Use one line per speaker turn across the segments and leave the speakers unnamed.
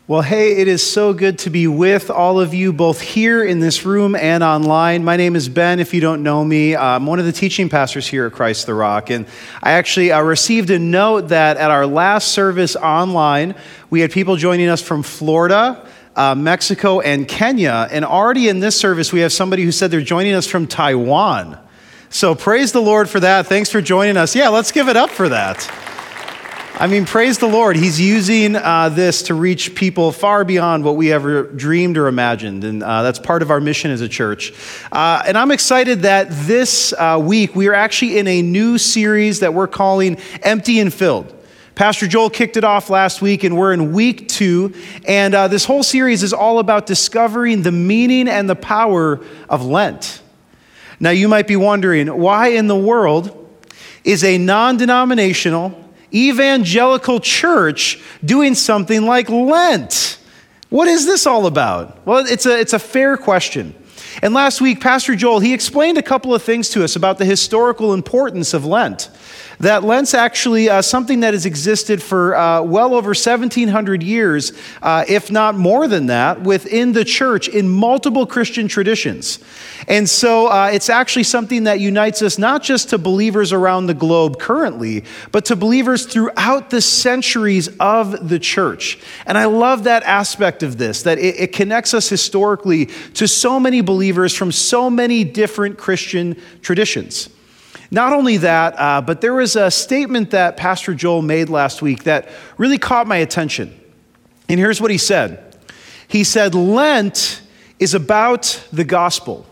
Well, hey, it is so good to be with all of you, both here in this room and online. My name is Ben, if you don't know me. I'm one of the teaching pastors here at Christ the Rock. And I actually received a note that at our last service online, we had people joining us from Florida, Mexico, and Kenya. And already in this service, we have somebody who said they're joining us from Taiwan. So praise the Lord for that. Thanks for joining us. Yeah, let's give it up for that. I mean, praise the Lord. He's using this to reach people far beyond what we ever dreamed or imagined. And that's part of our mission as a church. And I'm excited that this week we are actually in a new series that we're calling Empty and Filled. Pastor Joel kicked it off last week, and we're in week 2. And this whole series is all about discovering the meaning and the power of Lent. Now, you might be wondering, why in the world is a non-denominational evangelical church doing something like Lent? What is this all about? Well, it's a fair question. And last week, Pastor Joel, he explained a couple of things to us about the historical importance of Lent. That Lent's actually something that has existed for well over 1,700 years, if not more than that, within the church in multiple Christian traditions. And so it's actually something that unites us not just to believers around the globe currently, but to believers throughout the centuries of the church. And I love that aspect of this, that it connects us historically to so many believers from so many different Christian traditions. Not only that, but there was a statement that Pastor Joel made last week that really caught my attention. And here's what he said. He said, Lent is about the gospel.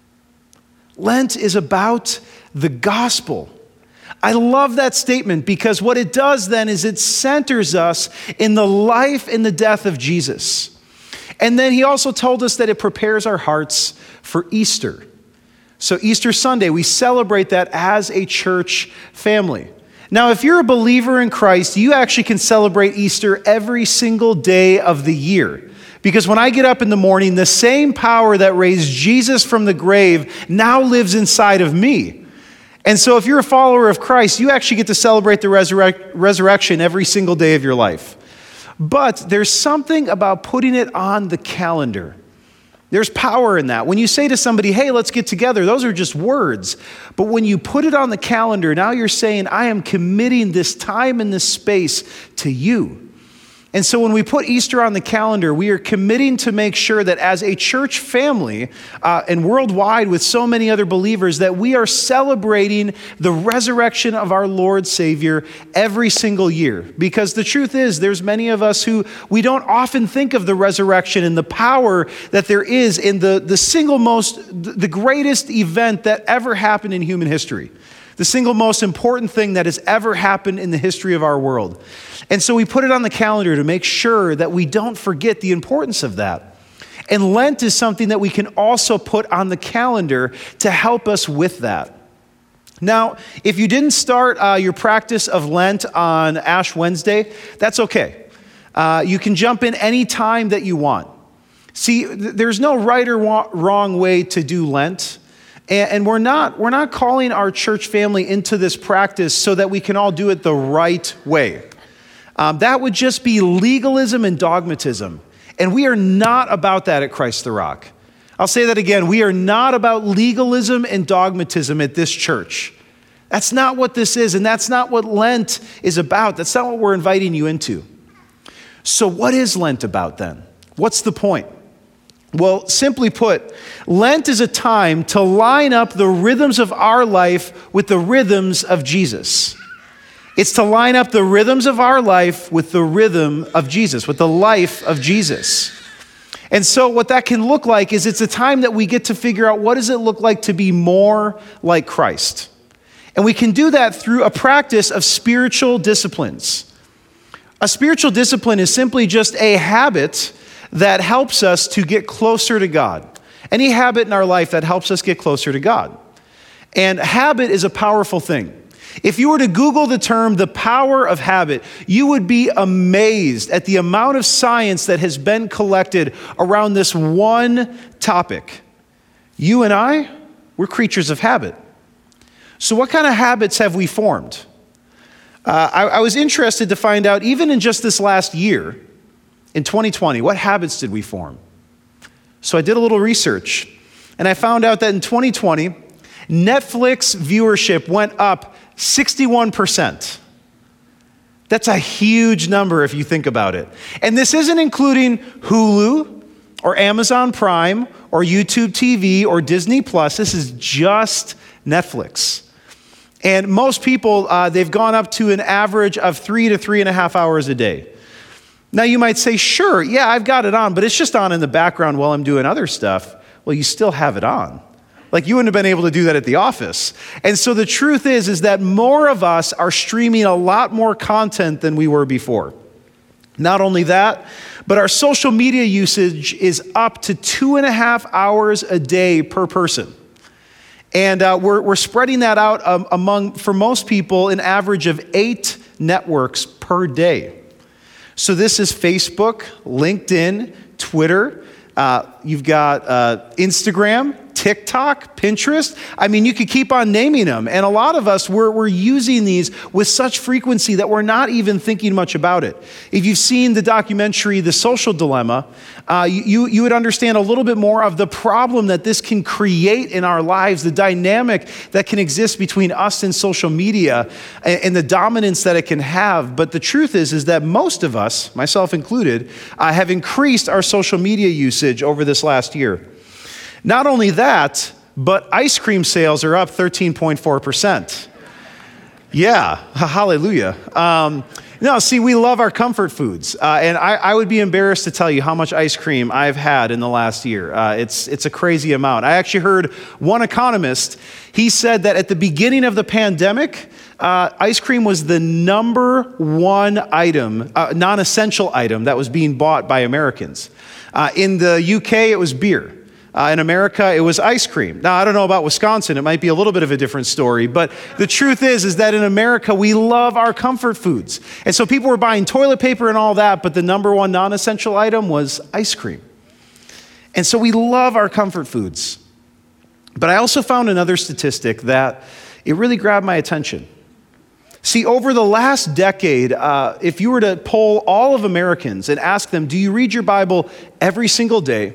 Lent is about the gospel. I love that statement because what it does then is it centers us in the life and the death of Jesus. And then he also told us that it prepares our hearts for Easter. So Easter Sunday, we celebrate that as a church family. Now, if you're a believer in Christ, you actually can celebrate Easter every single day of the year. Because when I get up in the morning, the same power that raised Jesus from the grave now lives inside of me. And so if you're a follower of Christ, you actually get to celebrate the resurrection every single day of your life. But there's something about putting it on the calendar. There's power in that. When you say to somebody, hey, let's get together, those are just words. But when you put it on the calendar, now you're saying, I am committing this time and this space to you. And so when we put Easter on the calendar, we are committing to make sure that as a church family and worldwide with so many other believers, that we are celebrating the resurrection of our Lord Savior every single year. Because the truth is, there's many of us who we don't often think of the resurrection and the power that there is in the greatest event that ever happened in human history. The single most important thing that has ever happened in the history of our world. And so we put it on the calendar to make sure that we don't forget the importance of that. And Lent is something that we can also put on the calendar to help us with that. Now, if you didn't start your practice of Lent on Ash Wednesday, that's okay. You can jump in any time that you want. See, there's no right or wrong way to do Lent. And we're not calling our church family into this practice so that we can all do it the right way. That would just be legalism and dogmatism. And we are not about that at Christ the Rock. I'll say that again. We are not about legalism and dogmatism at this church. That's not what this is, and that's not what Lent is about. That's not what we're inviting you into. So what is Lent about then? What's the point? Well, simply put, Lent is a time to line up the rhythms of our life with the rhythms of Jesus. It's to line up the rhythms of our life with the rhythm of Jesus, with the life of Jesus. And so what that can look like is it's a time that we get to figure out what does it look like to be more like Christ. And we can do that through a practice of spiritual disciplines. A spiritual discipline is simply just a habit that helps us to get closer to God. Any habit in our life that helps us get closer to God. And habit is a powerful thing. If you were to Google the term, the power of habit, you would be amazed at the amount of science that has been collected around this one topic. You and I, we're creatures of habit. So what kind of habits have we formed? I was interested to find out, even in just this last year, In 2020, what habits did we form? So I did a little research, and I found out that in 2020, Netflix viewership went up 61%. That's a huge number if you think about it. And this isn't including Hulu or Amazon Prime or YouTube TV or Disney Plus. This is just Netflix. And most people, they've gone up to an average of 3 to 3.5 hours a day. Now you might say, sure, yeah, I've got it on, but it's just on in the background while I'm doing other stuff. Well, you still have it on. Like you wouldn't have been able to do that at the office. And so the truth is that more of us are streaming a lot more content than we were before. Not only that, but our social media usage is up to 2.5 hours a day per person. And we're spreading that out for most people, an average of 8 networks per day. So this is Facebook, LinkedIn, Twitter. You've got Instagram, TikTok, Pinterest. I mean, you could keep on naming them. And a lot of us, we're using these with such frequency that we're not even thinking much about it. If you've seen the documentary, The Social Dilemma, you would understand a little bit more of the problem that this can create in our lives, the dynamic that can exist between us and social media, and the dominance that it can have. But the truth is that most of us, myself included, have increased our social media usage over this last year. Not only that, but ice cream sales are up 13.4%. Yeah, hallelujah. See, we love our comfort foods. And I would be embarrassed to tell you how much ice cream I've had in the last year. It's a crazy amount. I actually heard one economist, he said that at the beginning of the pandemic, ice cream was the number one item, non-essential item that was being bought by Americans. In the UK, it was beer. In America, it was ice cream. Now, I don't know about Wisconsin. It might be a little bit of a different story. But the truth is that in America, we love our comfort foods. And so people were buying toilet paper and all that, but the number one non-essential item was ice cream. And so we love our comfort foods. But I also found another statistic that it really grabbed my attention. See, over the last decade, if you were to poll all of Americans and ask them, do you read your Bible every single day?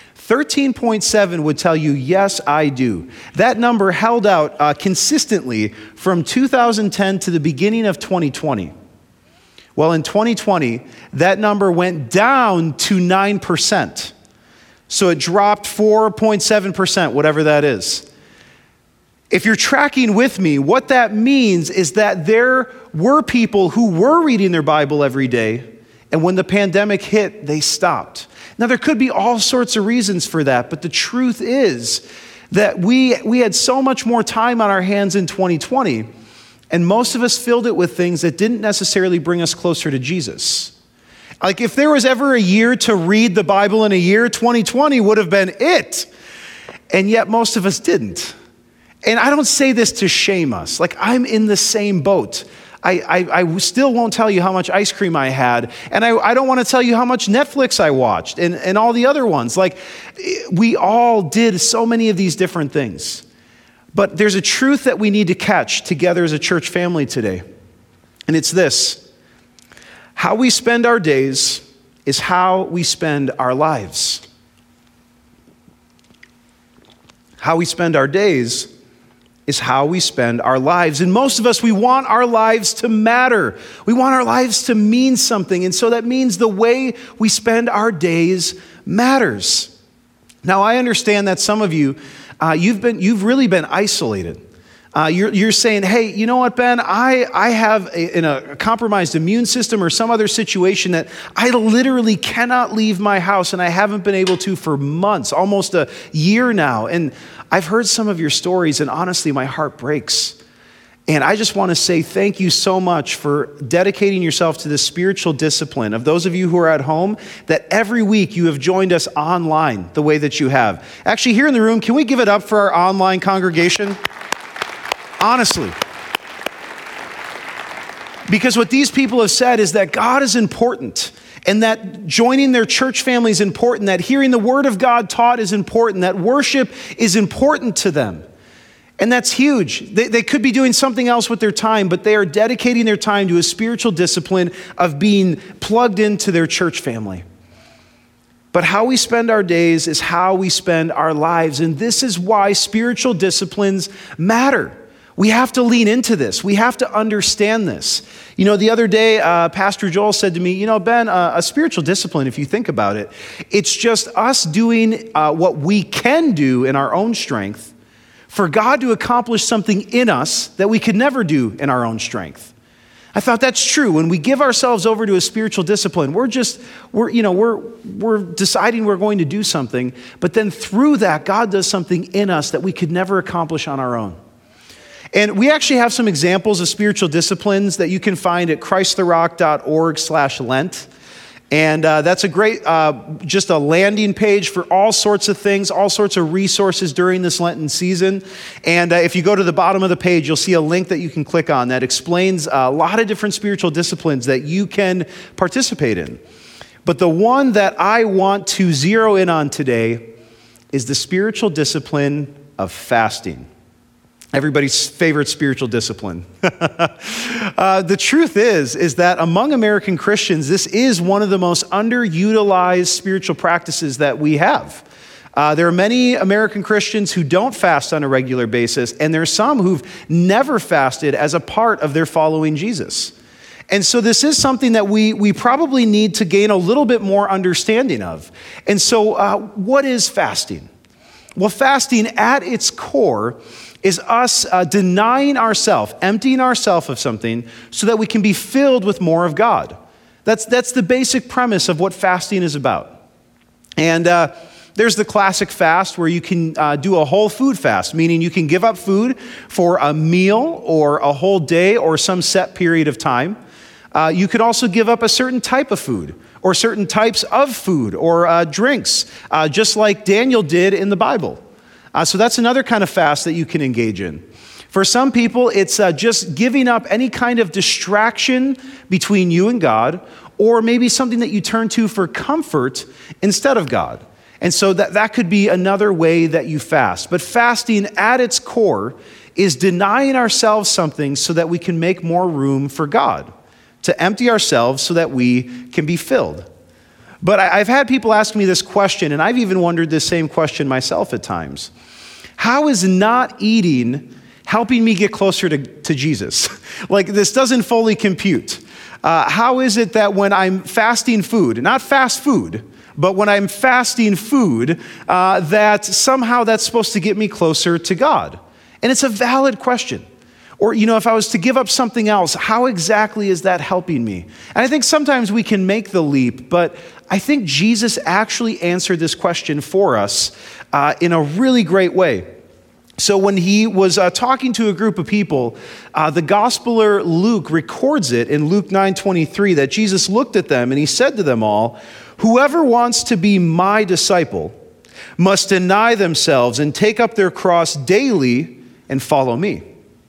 13.7 would tell you, yes, I do. That number held out consistently from 2010 to the beginning of 2020. Well, in 2020, that number went down to 9%. So it dropped 4.7%, whatever that is. If you're tracking with me, what that means is that there were people who were reading their Bible every day, and when the pandemic hit, they stopped. Now, there could be all sorts of reasons for that, but the truth is that we had so much more time on our hands in 2020, and most of us filled it with things that didn't necessarily bring us closer to Jesus. Like if there was ever a year to read the Bible in a year, 2020 would have been it. And yet most of us didn't. And I don't say this to shame us. Like I'm in the same boat. I still won't tell you how much ice cream I had, and I don't want to tell you how much Netflix I watched and all the other ones. Like, we all did so many of these different things. But there's a truth that we need to catch together as a church family today, and it's this. How we spend our days is how we spend our lives. How we spend our days is how we spend our lives. And most of us, we want our lives to matter. We want our lives to mean something. And so that means the way we spend our days matters. Now, I understand that some of you, you've really been isolated. You're saying, hey, you know what, Ben? I have a compromised immune system or some other situation that I literally cannot leave my house, and I haven't been able to for months, almost a year now. And I've heard some of your stories, and honestly, my heart breaks. And I just want to say thank you so much for dedicating yourself to the spiritual discipline of those of you who are at home, that every week you have joined us online the way that you have. Actually, here in the room, can we give it up for our online congregation? Honestly. Because what these people have said is that God is important, and that joining their church family is important, that hearing the word of God taught is important, that worship is important to them. And that's huge. They could be doing something else with their time, but they are dedicating their time to a spiritual discipline of being plugged into their church family. But how we spend our days is how we spend our lives. And this is why spiritual disciplines matter. We have to lean into this. We have to understand this. The other day, Pastor Joel said to me, Ben, a spiritual discipline, if you think about it, it's just us doing what we can do in our own strength for God to accomplish something in us that we could never do in our own strength. I thought that's true. When we give ourselves over to a spiritual discipline, we're deciding we're going to do something, but then through that, God does something in us that we could never accomplish on our own. And we actually have some examples of spiritual disciplines that you can find at christtherrock.org/Lent. And that's a great, just a landing page for all sorts of things, all sorts of resources during this Lenten season. And if you go to the bottom of the page, you'll see a link that you can click on that explains a lot of different spiritual disciplines that you can participate in. But the one that I want to zero in on today is the spiritual discipline of fasting. Everybody's favorite spiritual discipline. The truth is that among American Christians, this is one of the most underutilized spiritual practices that we have. There are many American Christians who don't fast on a regular basis, and there are some who've never fasted as a part of their following Jesus. And so this is something that we probably need to gain a little bit more understanding of. And so what is fasting? Well, fasting at its core is us denying ourselves, emptying ourselves of something so that we can be filled with more of God. That's the basic premise of what fasting is about. And there's the classic fast where you can do a whole food fast, meaning you can give up food for a meal or a whole day or some set period of time. You could also give up a certain type of food or certain types of food or drinks, just like Daniel did in the Bible. So that's another kind of fast that you can engage in. For some people, it's just giving up any kind of distraction between you and God, or maybe something that you turn to for comfort instead of God. And so that could be another way that you fast. But fasting at its core is denying ourselves something so that we can make more room for God, to empty ourselves so that we can be filled. But I've had people ask me this question, and I've even wondered this same question myself at times. How is not eating helping me get closer to Jesus? Like, this doesn't fully compute. How is it that when I'm fasting food, not fast food, but when I'm fasting food, that somehow that's supposed to get me closer to God? And it's a valid question. Or, if I was to give up something else, how exactly is that helping me? And I think sometimes we can make the leap, but I think Jesus actually answered this question for us in a really great way. So when he was talking to a group of people, the Gospeler Luke records it in Luke 9:23 that Jesus looked at them and he said to them all, "Whoever wants to be my disciple must deny themselves and take up their cross daily and follow me."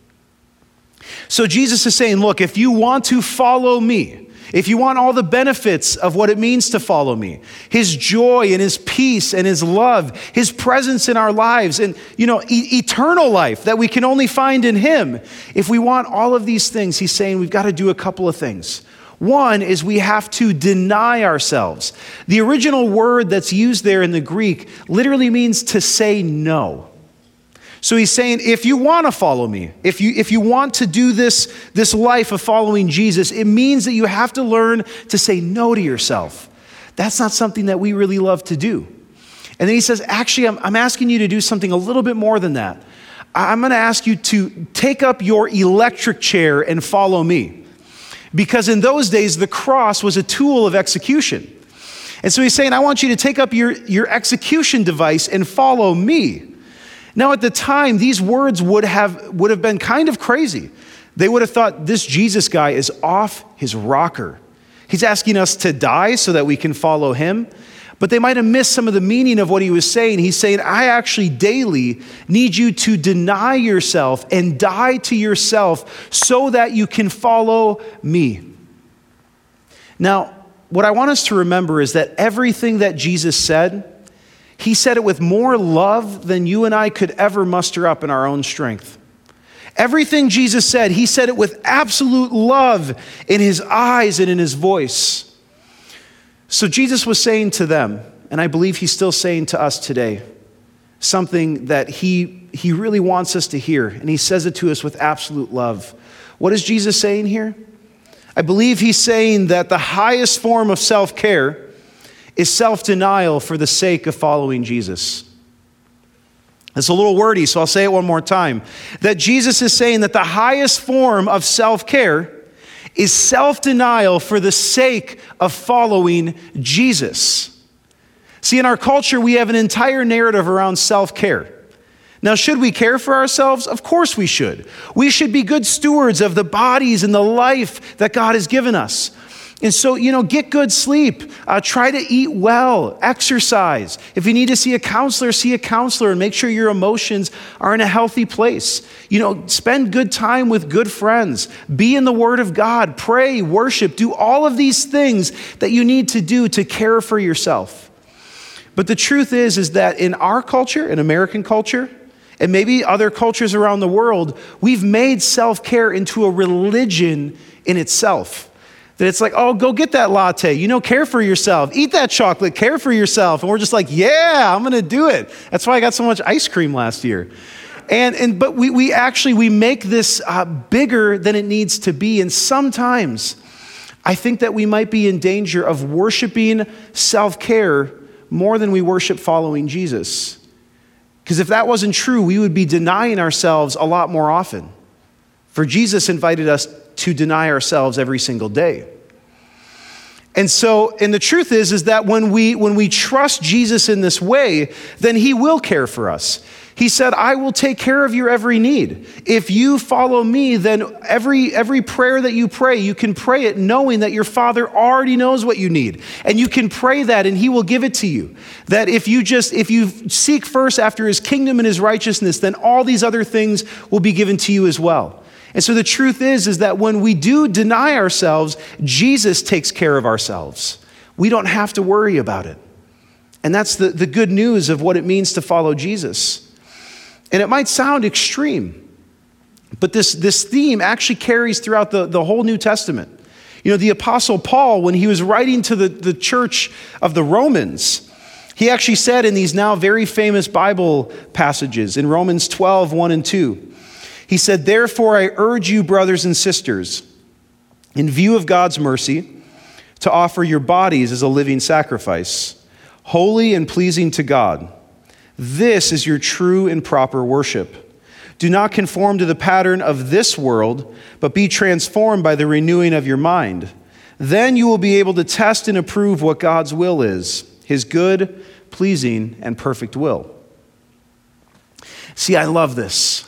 So Jesus is saying, look, if you want to follow me, if you want all the benefits of what it means to follow me, his joy and his peace and his love, his presence in our lives, and eternal life that we can only find in him, if we want all of these things, he's saying we've got to do a couple of things. One is we have to deny ourselves. The original word that's used there in the Greek literally means to say no. So he's saying, if you want to follow me, if you want to do this life of following Jesus, it means that you have to learn to say no to yourself. That's not something that we really love to do. And then he says, actually, I'm asking you to do something a little bit more than that. I'm going to ask you to take up your electric chair and follow me. Because in those days, the cross was a tool of execution. And so he's saying, I want you to take up your execution device and follow me. Now, at the time, these words would have been kind of crazy. They would have thought, this Jesus guy is off his rocker. He's asking us to die so that we can follow him. But they might have missed some of the meaning of what he was saying. He's saying, I actually daily need you to deny yourself and die to yourself so that you can follow me. Now, what I want us to remember is that everything that Jesus said, He said it with more love than you and I could ever muster up in our own strength. Everything Jesus said, he said it with absolute love in his eyes and in his voice. So Jesus was saying to them, and I believe he's still saying to us today, something that he really wants us to hear, and he says it to us with absolute love. What is Jesus saying here? I believe he's saying that the highest form of self-care is self-denial for the sake of following Jesus. It's a little wordy, so I'll say it one more time. That Jesus is saying that the highest form of self-care is self-denial for the sake of following Jesus. See, in our culture, we have an entire narrative around self-care. Now, should we care for ourselves? Of course we should. We should be good stewards of the bodies and the life that God has given us. And so, get good sleep. Try to eat well. Exercise. If you need to see a counselor and make sure your emotions are in a healthy place. Spend good time with good friends. Be in the Word of God. Pray, worship. Do all of these things that you need to do to care for yourself. But the truth is that in our culture, in American culture, and maybe other cultures around the world, we've made self-care into a religion in itself. That it's like, oh, go get that latte, care for yourself. Eat that chocolate, care for yourself. And we're just like, yeah, I'm going to do it. That's why I got so much ice cream last year. But we make this bigger than it needs to be. And sometimes I think that we might be in danger of worshiping self-care more than we worship following Jesus. Because if that wasn't true, we would be denying ourselves a lot more often. For Jesus invited us to deny ourselves every single day. And the truth is that when we trust Jesus in this way, then he will care for us. He said, I will take care of your every need. If you follow me, then every prayer that you pray, you can pray it knowing that your Father already knows what you need. And you can pray that and he will give it to you. That if you seek first after his kingdom and his righteousness, then all these other things will be given to you as well. And so the truth is that when we do deny ourselves, Jesus takes care of ourselves. We don't have to worry about it. And that's the good news of what it means to follow Jesus. And it might sound extreme, but this theme actually carries throughout the whole New Testament. The Apostle Paul, when he was writing to the church of the Romans, he actually said in these now very famous Bible passages, in Romans 12, 1 and 2, he said, therefore I urge you, brothers and sisters, in view of God's mercy, to offer your bodies as a living sacrifice, holy and pleasing to God. This is your true and proper worship. Do not conform to the pattern of this world, but be transformed by the renewing of your mind. Then you will be able to test and approve what God's will is, his good, pleasing, and perfect will. See, I love this.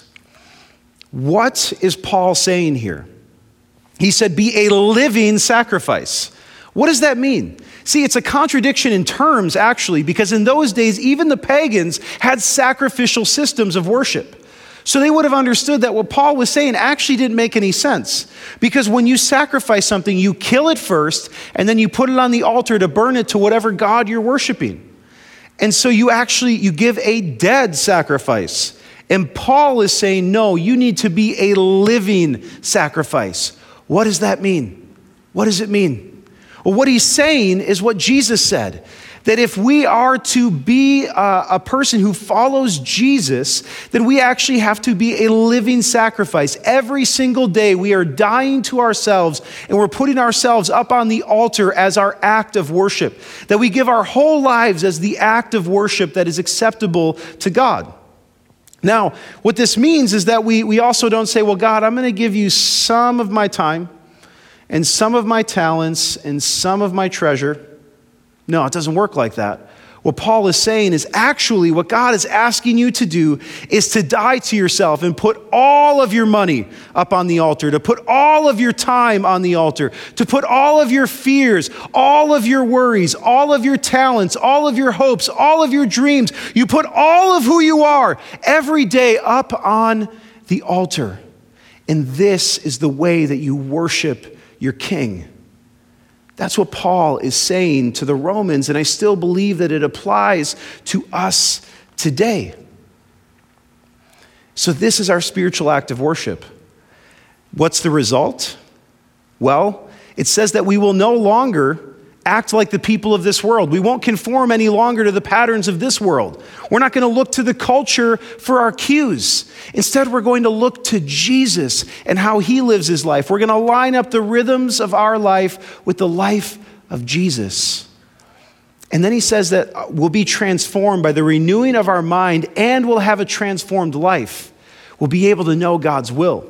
What is Paul saying here? He said, be a living sacrifice. What does that mean? See, it's a contradiction in terms, actually, because in those days, even the pagans had sacrificial systems of worship. So they would have understood that what Paul was saying actually didn't make any sense. Because when you sacrifice something, you kill it first, and then you put it on the altar to burn it to whatever God you're worshiping. And so you give a dead sacrifice. And Paul is saying, no, you need to be a living sacrifice. What does that mean? What does it mean? Well, what he's saying is what Jesus said, that if we are to be a person who follows Jesus, then we actually have to be a living sacrifice. Every single day we are dying to ourselves and we're putting ourselves up on the altar as our act of worship, that we give our whole lives as the act of worship that is acceptable to God. Now, what this means is that we also don't say, well, God, I'm going to give you some of my time and some of my talents and some of my treasure. No, it doesn't work like that. What Paul is saying is actually what God is asking you to do is to die to yourself and put all of your money up on the altar, to put all of your time on the altar, to put all of your fears, all of your worries, all of your talents, all of your hopes, all of your dreams. You put all of who you are every day up on the altar. And this is the way that you worship your King. That's what Paul is saying to the Romans, and I still believe that it applies to us today. So this is our spiritual act of worship. What's the result? Well, it says that we will no longer act like the people of this world. We won't conform any longer to the patterns of this world. We're not going to look to the culture for our cues. Instead, we're going to look to Jesus and how he lives his life. We're going to line up the rhythms of our life with the life of Jesus. And then he says that we'll be transformed by the renewing of our mind, and we'll have a transformed life. We'll be able to know God's will.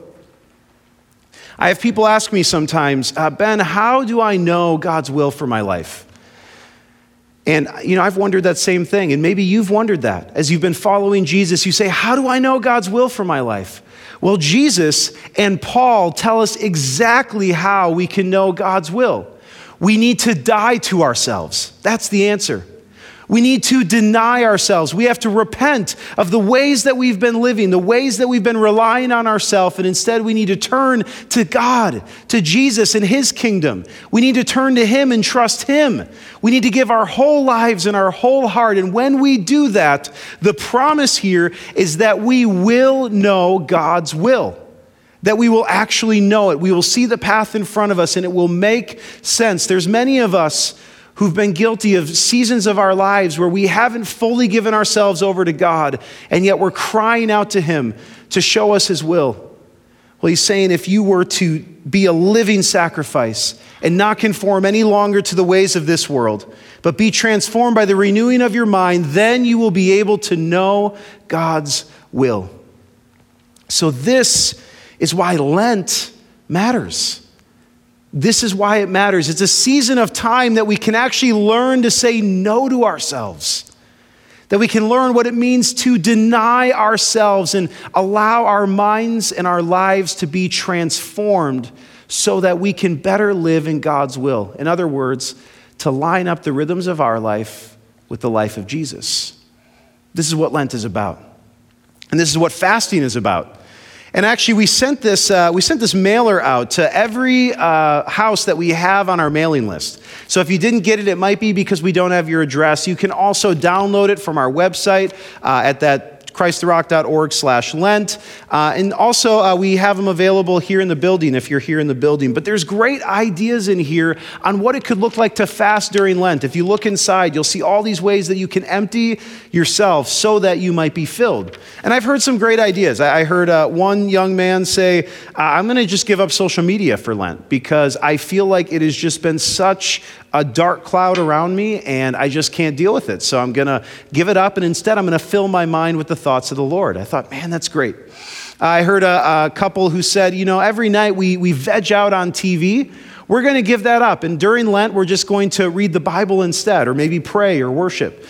I have people ask me sometimes, Ben, how do I know God's will for my life? And, I've wondered that same thing. And maybe you've wondered that. As you've been following Jesus, you say, how do I know God's will for my life? Well, Jesus and Paul tell us exactly how we can know God's will. We need to die to ourselves. That's the answer. We need to deny ourselves. We have to repent of the ways that we've been living, the ways that we've been relying on ourselves, and instead we need to turn to God, to Jesus and his kingdom. We need to turn to him and trust him. We need to give our whole lives and our whole heart. And when we do that, the promise here is that we will know God's will. That we will actually know it. We will see the path in front of us and it will make sense. There's many of us who've been guilty of seasons of our lives where we haven't fully given ourselves over to God, and yet we're crying out to him to show us his will. Well, he's saying if you were to be a living sacrifice and not conform any longer to the ways of this world, but be transformed by the renewing of your mind, then you will be able to know God's will. So this is why Lent matters. This is why it matters. It's a season of time that we can actually learn to say no to ourselves. That we can learn what it means to deny ourselves and allow our minds and our lives to be transformed so that we can better live in God's will. In other words, to line up the rhythms of our life with the life of Jesus. This is what Lent is about. And this is what fasting is about. And actually, we sent this mailer out to every house that we have on our mailing list. So if you didn't get it, it might be because we don't have your address. You can also download it from our website at that ChristTheRock.org/Lent. And also, we have them available here in the building if you're here in the building. But there's great ideas in here on what it could look like to fast during Lent. If you look inside, you'll see all these ways that you can empty yourself so that you might be filled. And I've heard some great ideas. I heard one young man say, I'm going to just give up social media for Lent because I feel like it has just been such a dark cloud around me and I just can't deal with it. So I'm going to give it up, and instead I'm going to fill my mind with the thoughts of the Lord. I thought, man, that's great. I heard a couple who said, every night we veg out on TV. We're going to give that up. And during Lent, we're just going to read the Bible instead, or maybe pray or worship.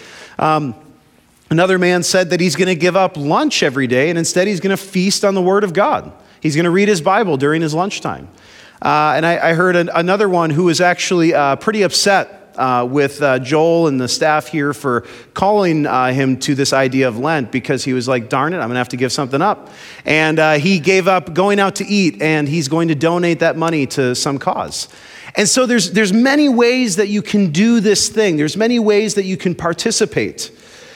Another man said that he's going to give up lunch every day, and instead he's going to feast on the Word of God. He's going to read his Bible during his lunchtime. And I heard another one who was actually pretty upset with Joel and the staff here for calling him to this idea of Lent, because he was like, darn it, I'm going to have to give something up. And he gave up going out to eat, and he's going to donate that money to some cause. And so there's many ways that you can do this thing. There's many ways that you can participate.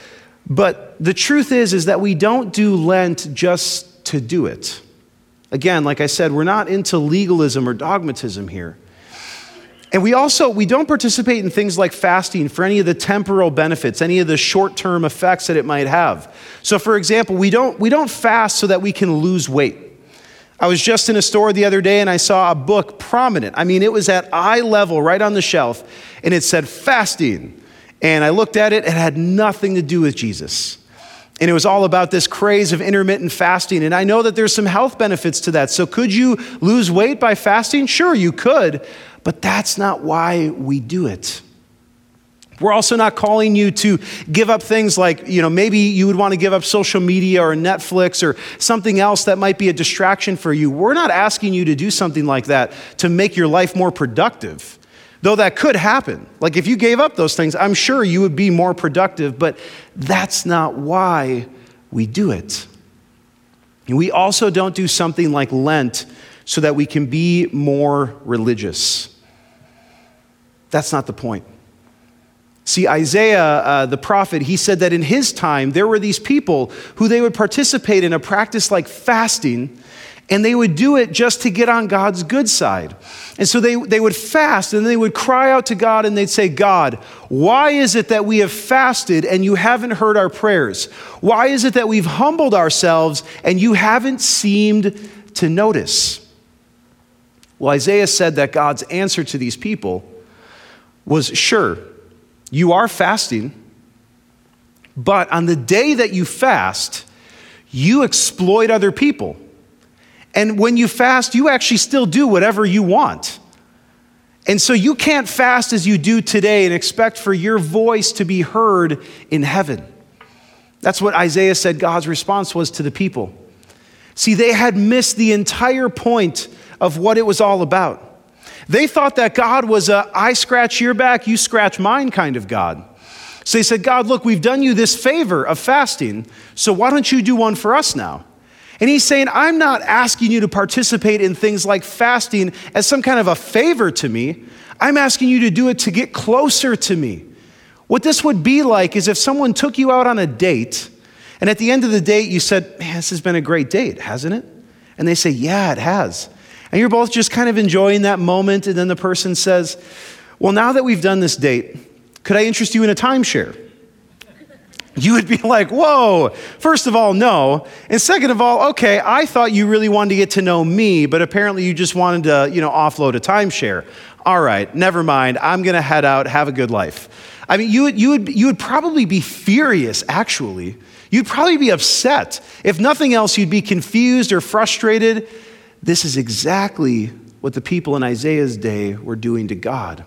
But the truth is that we don't do Lent just to do it. Again, like I said, we're not into legalism or dogmatism here. And we don't participate in things like fasting for any of the temporal benefits, any of the short-term effects that it might have. So for example, we don't fast so that we can lose weight. I was just in a store the other day and I saw a book prominent. I mean, it was at eye level right on the shelf, and it said fasting. And I looked at it, it had nothing to do with Jesus. And it was all about this craze of intermittent fasting. And I know that there's some health benefits to that. So could you lose weight by fasting? Sure, you could. But that's not why we do it. We're also not calling you to give up things like, maybe you would want to give up social media or Netflix or something else that might be a distraction for you. We're not asking you to do something like that to make your life more productive. Though that could happen. Like if you gave up those things, I'm sure you would be more productive, but that's not why we do it. And we also don't do something like Lent so that we can be more religious. That's not the point. See, Isaiah, the prophet, he said that in his time, there were these people who they would participate in a practice like fasting, and they would do it just to get on God's good side. And so they would fast, and they would cry out to God, and they'd say, God, why is it that we have fasted and you haven't heard our prayers? Why is it that we've humbled ourselves and you haven't seemed to notice? Well, Isaiah said that God's answer to these people was, sure, you are fasting, but on the day that you fast, you exploit other people. And when you fast, you actually still do whatever you want. And so you can't fast as you do today and expect for your voice to be heard in heaven. That's what Isaiah said God's response was to the people. See, they had missed the entire point of what it was all about. They thought that God was a I scratch your back, you scratch mine kind of God. So they said, God, look, we've done you this favor of fasting, so why don't you do one for us now? And he's saying, I'm not asking you to participate in things like fasting as some kind of a favor to me. I'm asking you to do it to get closer to me. What this would be like is if someone took you out on a date, and at the end of the date you said, man, this has been a great date, hasn't it? And they say, yeah, it has. And you're both just kind of enjoying that moment, and then the person says, well, now that we've done this date, could I interest you in a timeshare? You would be like, whoa, first of all, no. And second of all, okay, I thought you really wanted to get to know me, but apparently you just wanted to, offload a timeshare. All right, never mind. I'm going to head out, have a good life. I mean, you would probably be furious, actually. You'd probably be upset. If nothing else, you'd be confused or frustrated. This is exactly what the people in Isaiah's day were doing to God.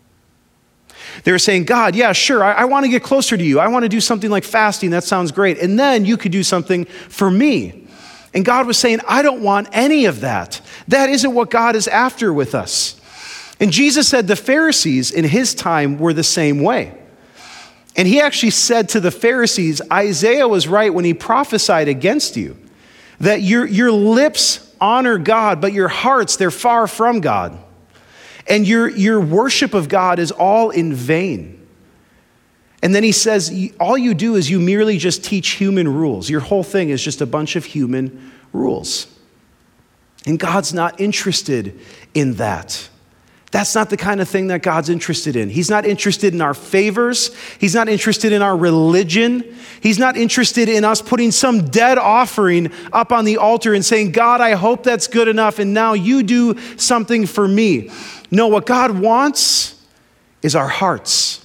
They were saying, God, yeah, sure, I want to get closer to you. I want to do something like fasting. That sounds great. And then you could do something for me. And God was saying, I don't want any of that. That isn't what God is after with us. And Jesus said the Pharisees in his time were the same way. And he actually said to the Pharisees, Isaiah was right when he prophesied against you, that your lips honor God, but your hearts, they're far from God. And your worship of God is all in vain. And then he says, all you do is you merely just teach human rules. Your whole thing is just a bunch of human rules. And God's not interested in that. That's not the kind of thing that God's interested in. He's not interested in our favors. He's not interested in our religion. He's not interested in us putting some dead offering up on the altar and saying, God, I hope that's good enough, and now you do something for me. No, what God wants is our hearts.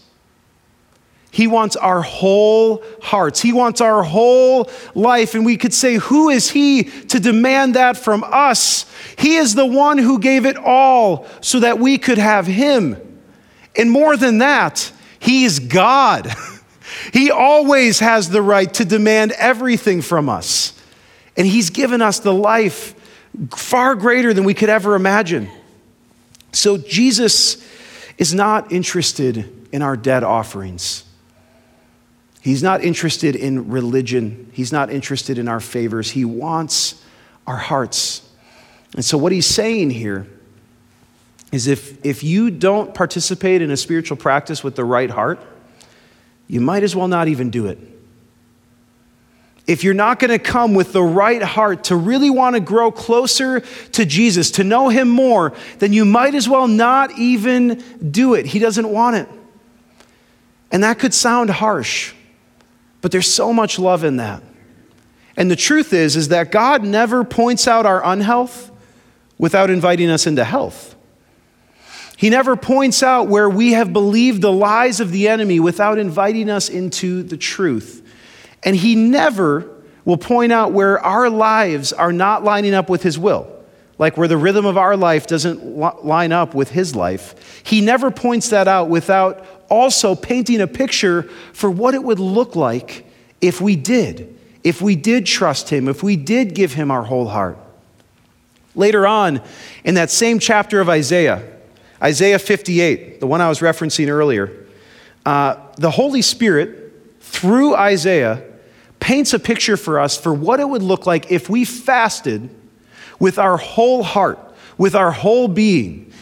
He wants our whole hearts. He wants our whole life. And we could say, who is he to demand that from us? He is the one who gave it all so that we could have him. And more than that, he is God. He always has the right to demand everything from us. And he's given us the life far greater than we could ever imagine. So Jesus is not interested in our dead offerings. He's not interested in religion. He's not interested in our favors. He wants our hearts. And so what he's saying here is if you don't participate in a spiritual practice with the right heart, you might as well not even do it. If you're not going to come with the right heart to really want to grow closer to Jesus, to know him more, then you might as well not even do it. He doesn't want it. And that could sound harsh, but there's so much love in that. And the truth is that God never points out our unhealth without inviting us into health. He never points out where we have believed the lies of the enemy without inviting us into the truth. And he never will point out where our lives are not lining up with his will, like where the rhythm of our life doesn't line up with his life. He never points that out without also painting a picture for what it would look like if we did trust him, if we did give him our whole heart. Later on in that same chapter of Isaiah 58, the one I was referencing earlier, the Holy Spirit, through Isaiah, paints a picture for us for what it would look like if we fasted with our whole heart, with our whole being.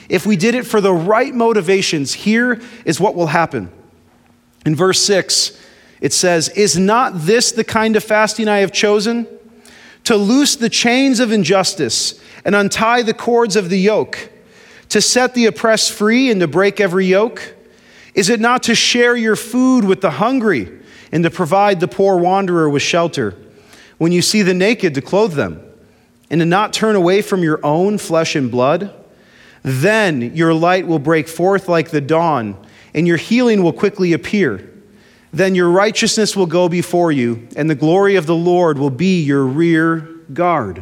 if we did it for the right motivations, here is what will happen. In verse 6, it says, "Is not this the kind of fasting I have chosen? To loose the chains of injustice and untie the cords of the yoke, to set the oppressed free and to break every yoke? Is it not to share your food with the hungry and to provide the poor wanderer with shelter? When you see the naked, to clothe them, and to not turn away from your own flesh and blood? Then your light will break forth like the dawn, and your healing will quickly appear. Then your righteousness will go before you, and the glory of the Lord will be your rear guard."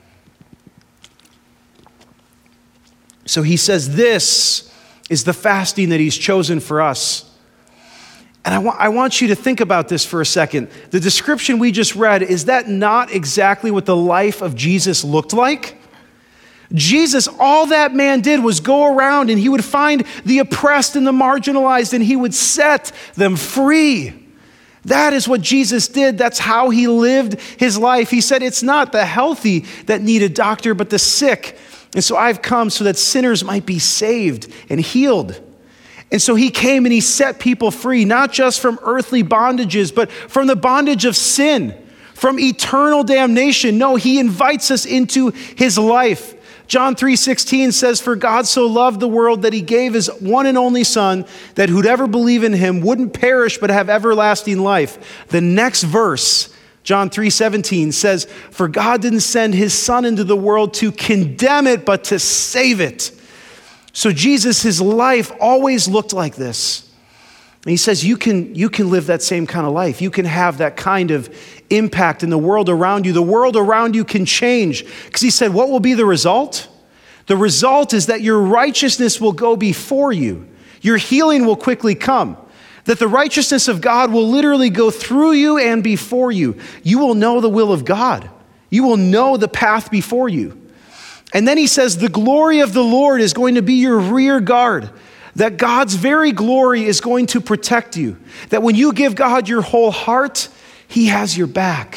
So he says this is the fasting that he's chosen for us. And I want you to think about this for a second. The description we just read, is that not exactly what the life of Jesus looked like? Jesus, all that man did was go around and he would find the oppressed and the marginalized and he would set them free. That is what Jesus did. That's how he lived his life. He said, it's not the healthy that need a doctor, but the sick. And so I've come so that sinners might be saved and healed. And so he came and he set people free, not just from earthly bondages, but from the bondage of sin, from eternal damnation. No, he invites us into his life. John 3:16 says, "For God so loved the world that he gave his one and only Son, that whoever believe in him wouldn't perish but have everlasting life." The next verse, John 3:17 says, "For God didn't send his Son into the world to condemn it, but to save it." So Jesus, his life always looked like this. And he says, you can live that same kind of life. You can have that kind of impact in the world around you. The world around you can change. Because he said, what will be the result? The result is that your righteousness will go before you. Your healing will quickly come. That the righteousness of God will literally go through you and before you. You will know the will of God. You will know the path before you. And then he says, the glory of the Lord is going to be your rear guard. That God's very glory is going to protect you. That when you give God your whole heart, he has your back.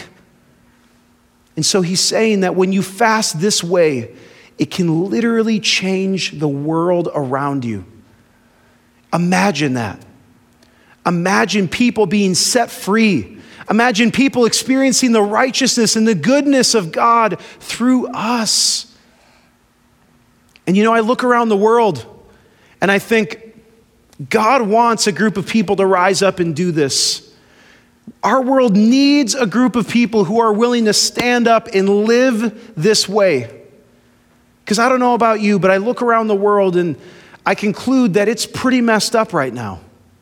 And so he's saying that when you fast this way, it can literally change the world around you. Imagine that. Imagine people being set free. Imagine people experiencing the righteousness and the goodness of God through us. And I look around the world and I think God wants a group of people to rise up and do this. Our world needs a group of people who are willing to stand up and live this way. Because I don't know about you, but I look around the world and I conclude that it's pretty messed up right now.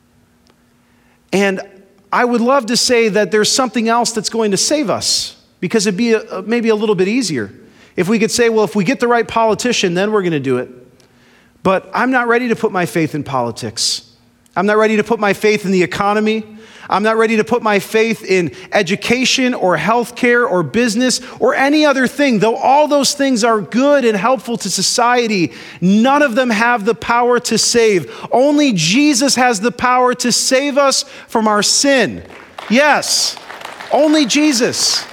And I would love to say that there's something else that's going to save us, because it'd be maybe a little bit easier. If we could say, well, if we get the right politician, then we're going to do it. But I'm not ready to put my faith in politics. I'm not ready to put my faith in the economy. I'm not ready to put my faith in education or healthcare or business or any other thing. Though all those things are good and helpful to society, none of them have the power to save. Only Jesus has the power to save us from our sin. Yes, only Jesus.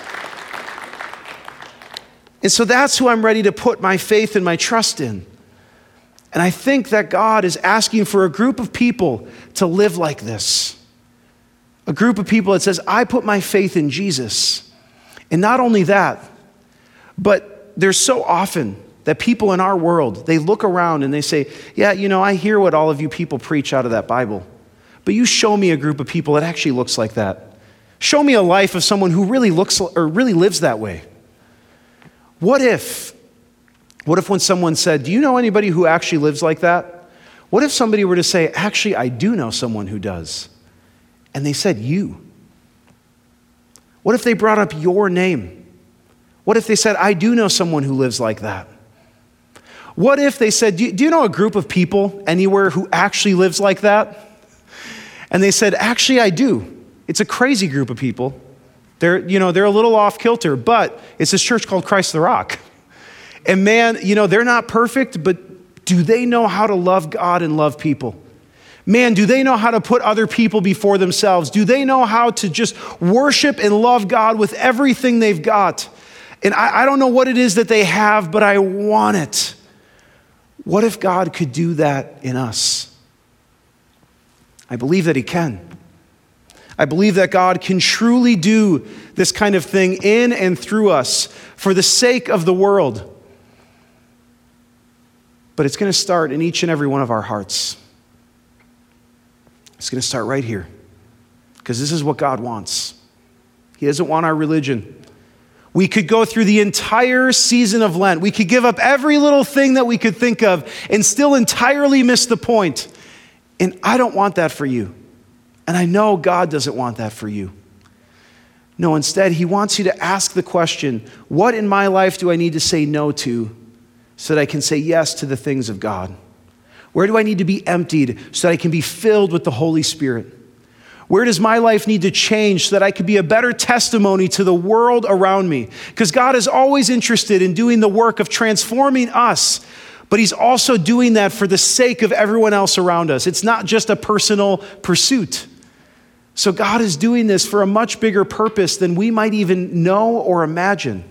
And so that's who I'm ready to put my faith and my trust in. And I think that God is asking for a group of people to live like this. A group of people that says, I put my faith in Jesus. And not only that, but there's so often that people in our world, they look around and they say, yeah, I hear what all of you people preach out of that Bible. But you show me a group of people that actually looks like that. Show me a life of someone who really looks or really lives that way. What if when someone said, do you know anybody who actually lives like that? What if somebody were to say, actually, I do know someone who does? And they said, you. What if they brought up your name? What if they said, I do know someone who lives like that? What if they said, do you know a group of people anywhere who actually lives like that? And they said, actually, I do. It's a crazy group of people. They're a little off kilter, but it's this church called Christ the Rock. And man, they're not perfect, but do they know how to love God and love people? Man, do they know how to put other people before themselves? Do they know how to just worship and love God with everything they've got? And I don't know what it is that they have, but I want it. What if God could do that in us? I believe that he can. I believe that God can truly do this kind of thing in and through us for the sake of the world. But it's going to start in each and every one of our hearts. It's going to start right here, because this is what God wants. He doesn't want our religion. We could go through the entire season of Lent. We could give up every little thing that we could think of and still entirely miss the point. And I don't want that for you. And I know God doesn't want that for you. No, instead, he wants you to ask the question, what in my life do I need to say no to so that I can say yes to the things of God? Where do I need to be emptied so that I can be filled with the Holy Spirit? Where does my life need to change so that I could be a better testimony to the world around me? Because God is always interested in doing the work of transforming us, but he's also doing that for the sake of everyone else around us. It's not just a personal pursuit. So God is doing this for a much bigger purpose than we might even know or imagine.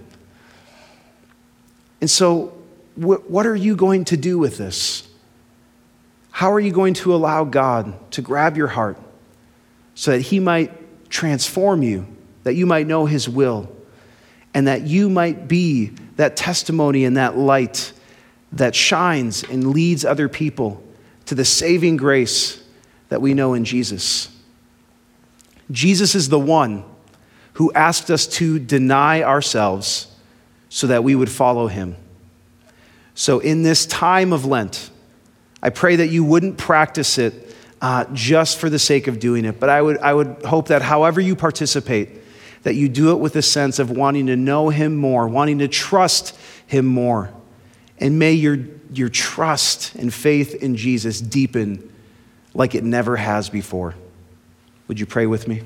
And so what are you going to do with this? How are you going to allow God to grab your heart so that he might transform you, that you might know his will, and that you might be that testimony and that light that shines and leads other people to the saving grace that we know in Jesus? Jesus is the one who asked us to deny ourselves so that we would follow him. So in this time of Lent, I pray that you wouldn't practice it just for the sake of doing it, but I would hope that however you participate, that you do it with a sense of wanting to know him more, wanting to trust him more. And may your trust and faith in Jesus deepen like it never has before. Would you pray with me?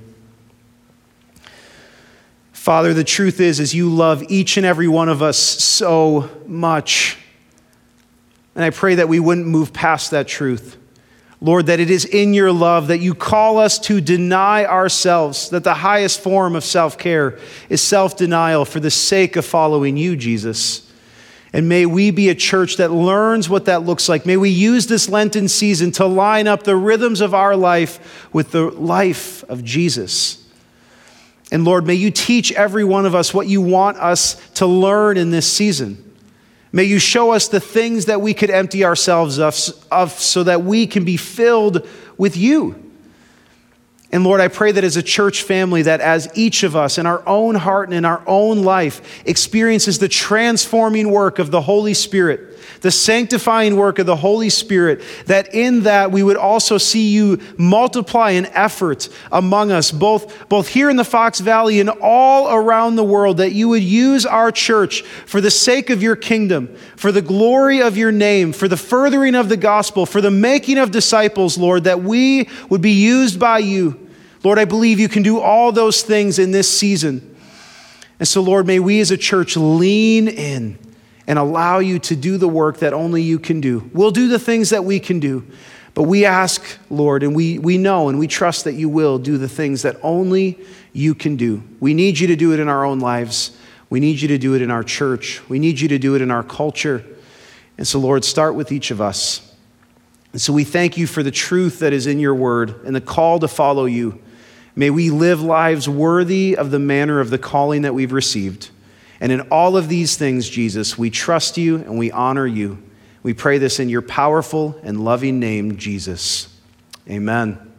Father, the truth is you love each and every one of us so much. And I pray that we wouldn't move past that truth. Lord, that it is in your love that you call us to deny ourselves, that the highest form of self-care is self-denial for the sake of following you, Jesus. And may we be a church that learns what that looks like. May we use this Lenten season to line up the rhythms of our life with the life of Jesus. And Lord, may you teach every one of us what you want us to learn in this season. May you show us the things that we could empty ourselves of so that we can be filled with you. And Lord, I pray that as a church family, that as each of us in our own heart and in our own life experiences the transforming work of the Holy Spirit, the sanctifying work of the Holy Spirit, that in that we would also see you multiply in effort among us, both here in the Fox Valley and all around the world, that you would use our church for the sake of your kingdom, for the glory of your name, for the furthering of the gospel, for the making of disciples, Lord, that we would be used by you. Lord, I believe you can do all those things in this season. And so, Lord, may we as a church lean in and allow you to do the work that only you can do. We'll do the things that we can do, but we ask, Lord, and we know and we trust that you will do the things that only you can do. We need you to do it in our own lives. We need you to do it in our church. We need you to do it in our culture. And so, Lord, start with each of us. And so we thank you for the truth that is in your word and the call to follow you. May we live lives worthy of the manner of the calling that we've received. And in all of these things, Jesus, we trust you and we honor you. We pray this in your powerful and loving name, Jesus. Amen.